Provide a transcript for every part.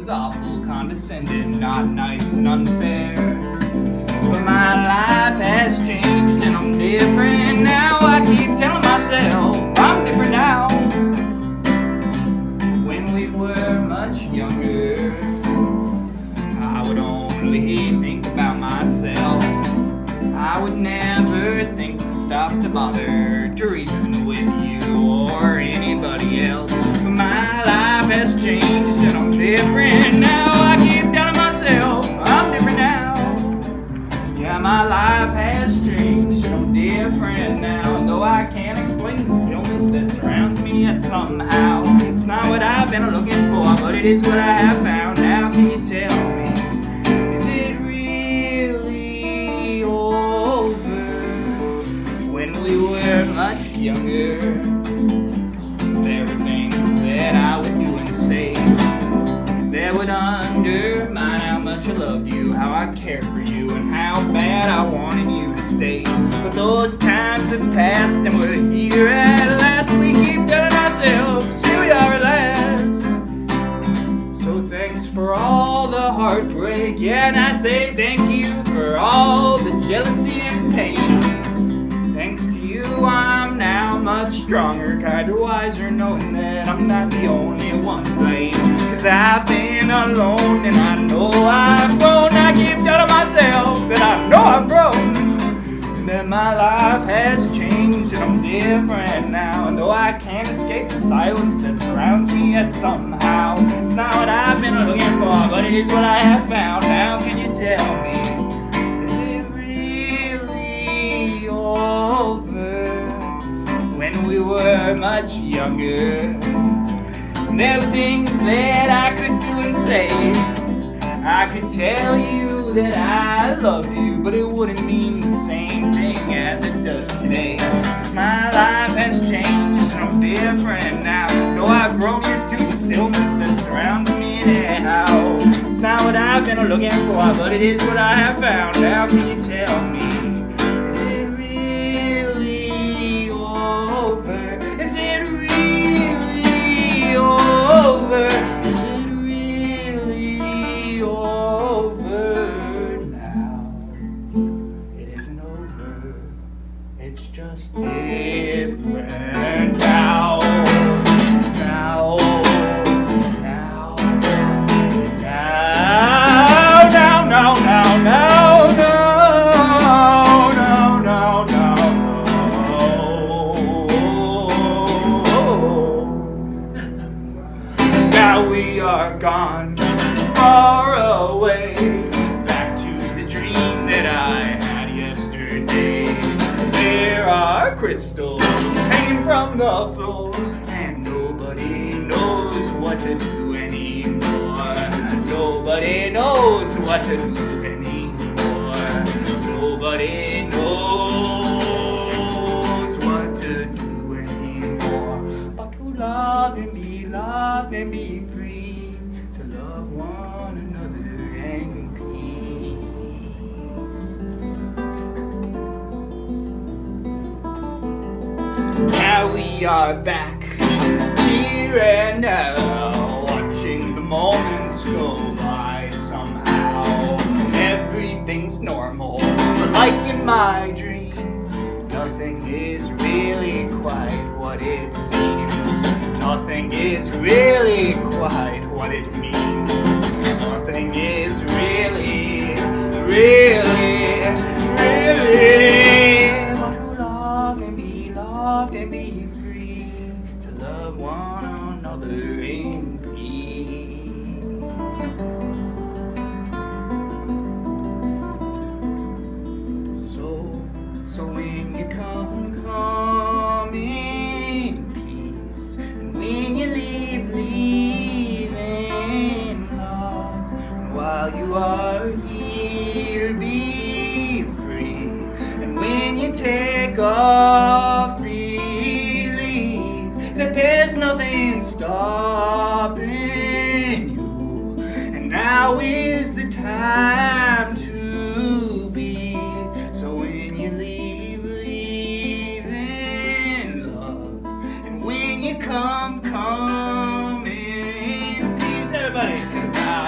was awful, condescending, not nice and unfair. But my life has changed and I'm different now. I keep telling myself I'm different now. When we were much younger, I would only think about myself. I would never think to stop to bother to reason with you or anybody else. But my life has changed and I'm different now. I keep telling myself I'm different now. Yeah, my life has changed and I'm different now. And though I can't explain the stillness that surrounds me, yet somehow it's not what I've been looking for, but it is what I have found. Now can you tell me, is it really over? When we were much younger, there were things that I would do and say that would undermine how much I loved you, how I cared for you, and how bad I wanted you to stay. But those times have passed and we're here at last. We keep telling ourselves here we are at last. So thanks for all the heartbreak, yeah, and I say thank you for all the jealousy and pain. Thanks to you I'm now much stronger, kinda wiser, knowing that I'm not the only one to blame. Cause I've been alone and I know I've grown. I keep telling myself that I know I've grown, and that my life has changed and I'm different now. And though I can't escape the silence that surrounds me, yet somehow it's not what I've been looking for, but it is what I have found. Now can you tell me, is it really over? When we were much younger, there were things that I could do and say. I could tell you that I loved you, but it wouldn't mean the same thing as it does today. Cause my life has changed and I'm different now. Though I've grown used to the stillness that surrounds me now. It's not what I've been looking for, but it is what I have found. Now can you tell me, is it really over? Is it really over? Is it really over now? It isn't over, it's just different now. Now, now, now, now, now, now, now, now, now we are gone far away, back to the dream that I had yesterday. There are crystals hanging from the floor, and nobody knows what to do anymore. Nobody knows what to do anymore. Nobody knows what to do anymore, but to love and be loved and be free, to love one another in peace. Now we are back here and now, watching the moments go by somehow. Everything's normal, but like in my dream, nothing is really quite what it seems. Nothing is really quite what it means. Nothing is really, really, really. But to love and be loved and be free, to love one another in peace. So when you come in peace, and when you leave in love. And while you are here, be free. And when you take off, believe that there's nothing stopping you. And now is the time to be. So when you leave in love. And when you come in peace. Everybody.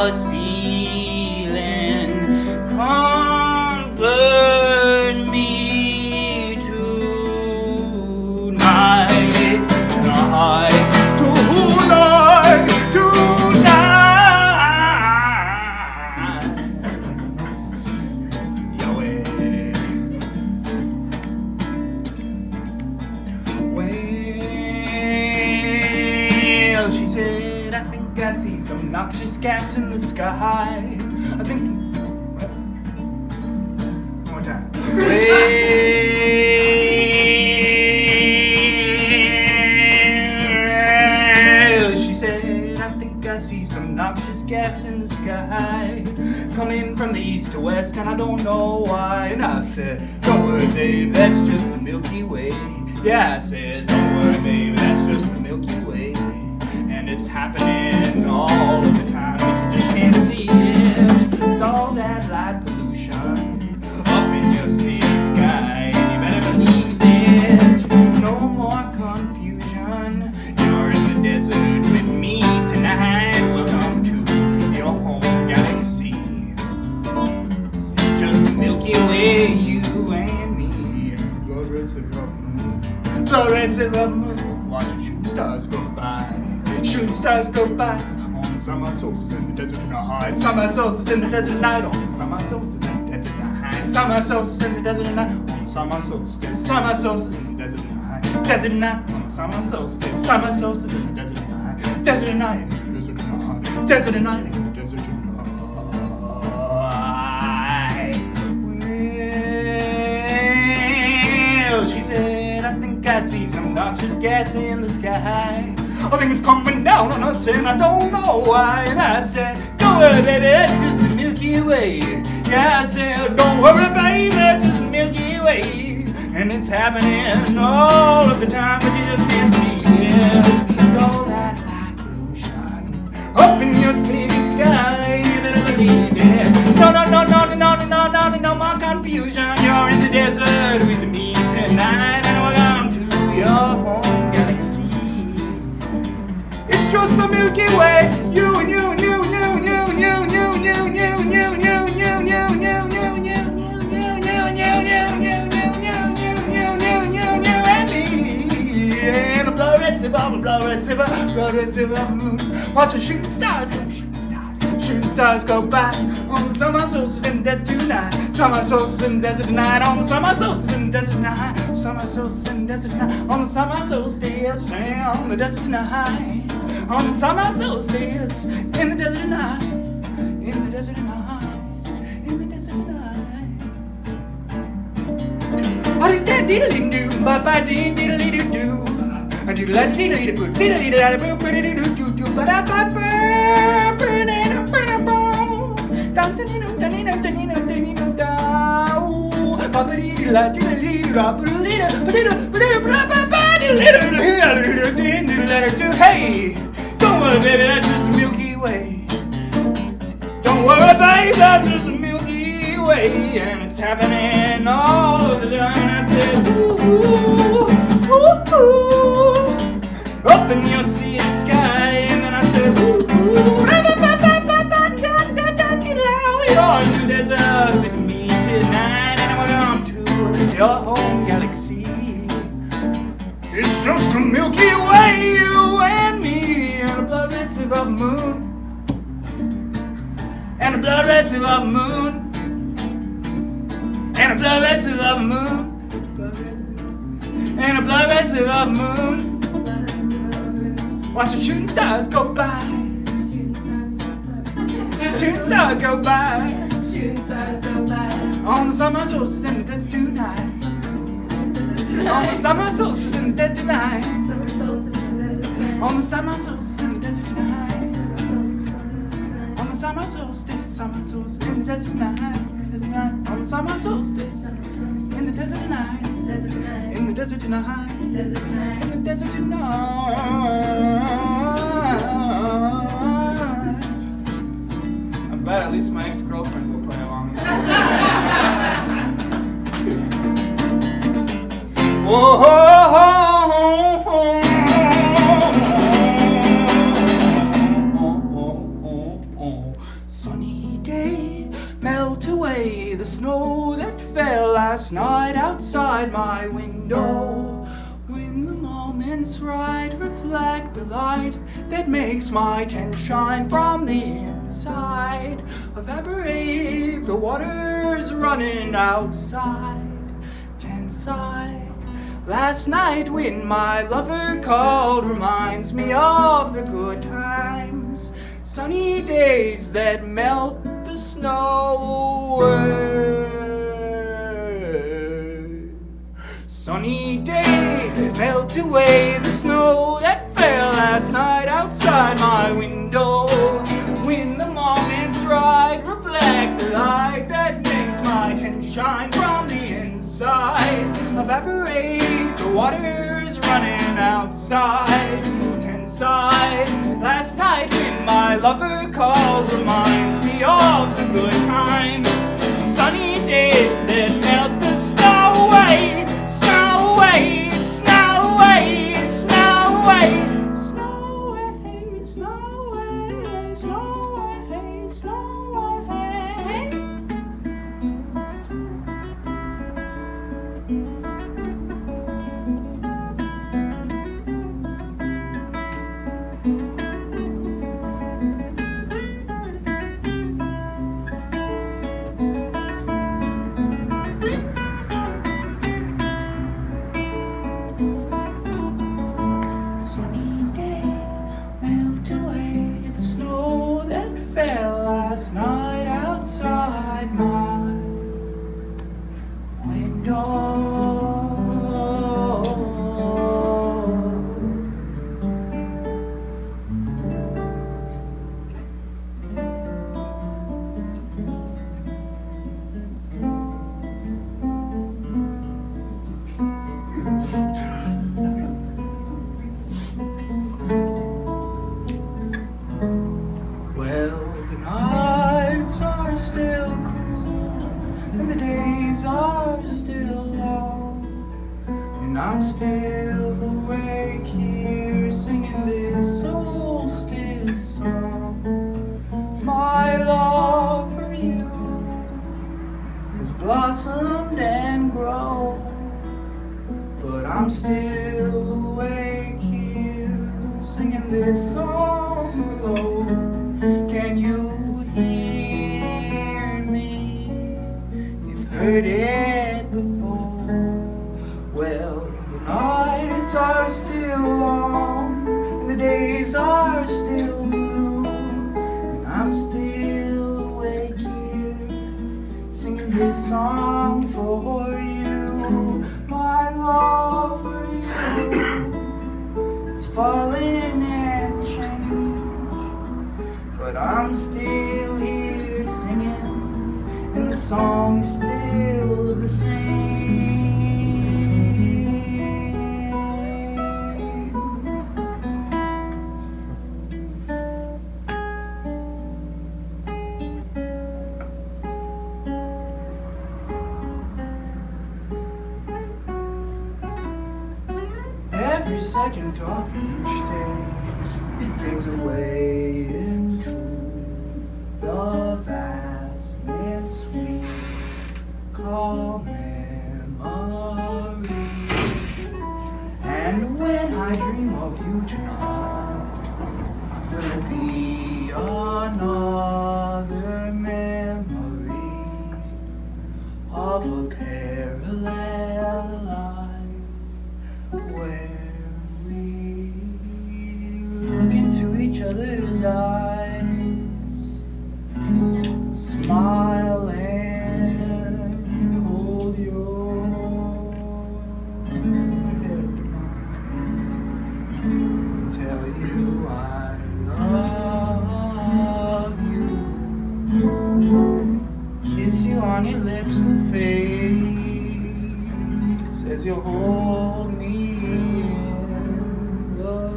the ceiling. Comfort me tonight, tonight, tonight, tonight. Yo, well, she said, I think I see some noxious gas in the sky. I think. One more time. Well, she said, I think I see some noxious gas in the sky, coming from the east to west, and I don't know why. And I said, don't worry, babe, that's just the Milky Way. Yeah, I said, don't worry, babe, that's just the Milky Way. And it's happening all of the time, but you just can't see it. With all that light pollution up in your city sky, you better believe it. No more confusion. You're in the desert with me tonight. Welcome to your home galaxy. It's just the Milky Way, you and me. Blood red silver of the moon. Blood red silver of the moon. Watching shooting stars go by. Shooting stars go by. On summer solstice in the desert tonight. Summer solstice in the desert night. On summer solstice in the desert night. Summer solstice in the desert night. On summer solstice. Summer solstice in the desert night. Desert night. On summer solstice. Summer solstice in the desert night. Desert night. Desert night. Desert night. Desert night. Well, she said, I think I see some noxious gas in the sky. I think it's coming down on us and I don't know why. And I said, don't worry, baby, it's just the Milky Way. Yeah, I said, don't worry, baby, it's just the Milky Way. And it's happening all of the time, but you just can't see it. With all that light pollution up in your city sky, you better believe it. No, no, no, no, no, no, no, no, no more confusion. You're in the desert with me tonight, and welcome to your home galaxy. It's just the Milky Way. You and you and you and you and you and you and you and you and you and you and you and you and you and you and you and you and me. And a blood red silver, blood red silver, blood red silver moon. Watching shooting stars go, shooting stars, shooting stars go by. On the summer solstice in the desert tonight. Summer solstice in the desert night. On the summer solstice in the desert night. Summer solstice in the desert night. On the summer solstice on the desert tonight. On the summer solstice in the desert night. In the desert night. In the desert night. I did that diddly do, ba ba dee diddly do do. I do la diddly do, diddly da boo, ba dee do do do, ba da ba ba, burn it up, burn it up. Dum dum dum dum dum dum dum dum dum. Ba ba dee la diddly do, ba ba dee da, ba dee da, ba dee da, ba ba ba dee do. Hey, don't worry, baby, that's just the Milky Way. Don't worry, baby, that's just the Milky Way, and it's happening all of the time. And I said, ooh, ooh, ooh, ooh, up in your city sky, and then I said, ooh, ooh, you're in the desert with me tonight, and we're going to your home galaxy. It's just the Milky Way, you and me, and a blood red silver moon, and a blood red silver moon. And a blood red silver moon. And a blood red silver moon. Watch the shooting stars go by. Shooting stars go by. On the summer solstice in the desert tonight. On the summer solstice in the desert tonight. On the summer solstice in the desert tonight. On the summer solstice in the desert tonight. On the summer solstice, in the desert tonight, in the desert tonight, in the desert tonight. I'm glad at least my ex-girlfriend will play along. Whoa, ho, ho, ho. Sunny day, melt away the snow that fell last night outside my window. When the moment's right, reflect the light that makes my tent shine from the inside. Evaporate the waters running outside, tent side. Last night when my lover called reminds me of the good times. Sunny days that melt the snow away. Sunny day, melt away the snow that fell last night outside my window. When the moment's right, reflect the light that makes my tent shine from the inside. Evaporate the waters running outside, tent side. Last night when my lover called reminds me of the good times. Sunny days that melt the snow away, snow away, snow away, snow away, snow away, snow away, snow away, snow away. Last night outside my Well, the nights are still cool and the days are still long, and I'm still awake here singing this solstice song. My love for you has blossomed and grown, but I'm still awake here singing this song alone. Can you hear me? You've heard it before. Well, the nights are still long and the days are still blue, and I'm still awake here singing this song for you. My love for you is falling and changed, but I'm still here singing, and the song's still the same. Every second of each day fades away into the vastness we call memory. And when I dream of you tonight, will it be another memory of a parallel life where we look into each other's eyes, smile and hold your head, tell you I love you, kiss you on your lips and face as you hold me in the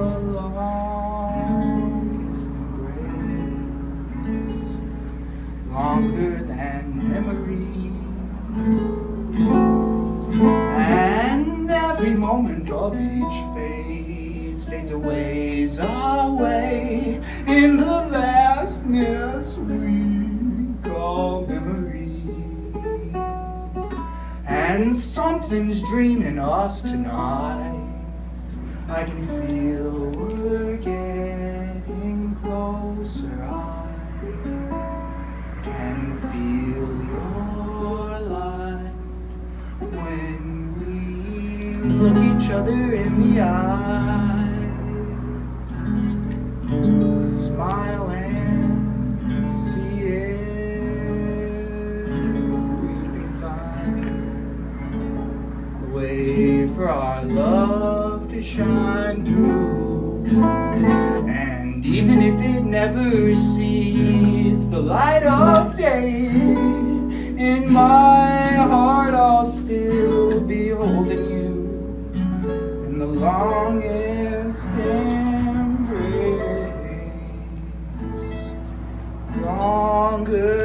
longest embrace, longer than memory. And every moment of each phase fades away in the vast vastness we call memory. And something's dreaming us tonight. I can feel we're getting closer. I can feel your light when we look each other in the eye. Smile and see if we can find a way for our love to shine through. And even if it never sees the light of day, in my heart I'll still be holding you in the longest embrace. Longer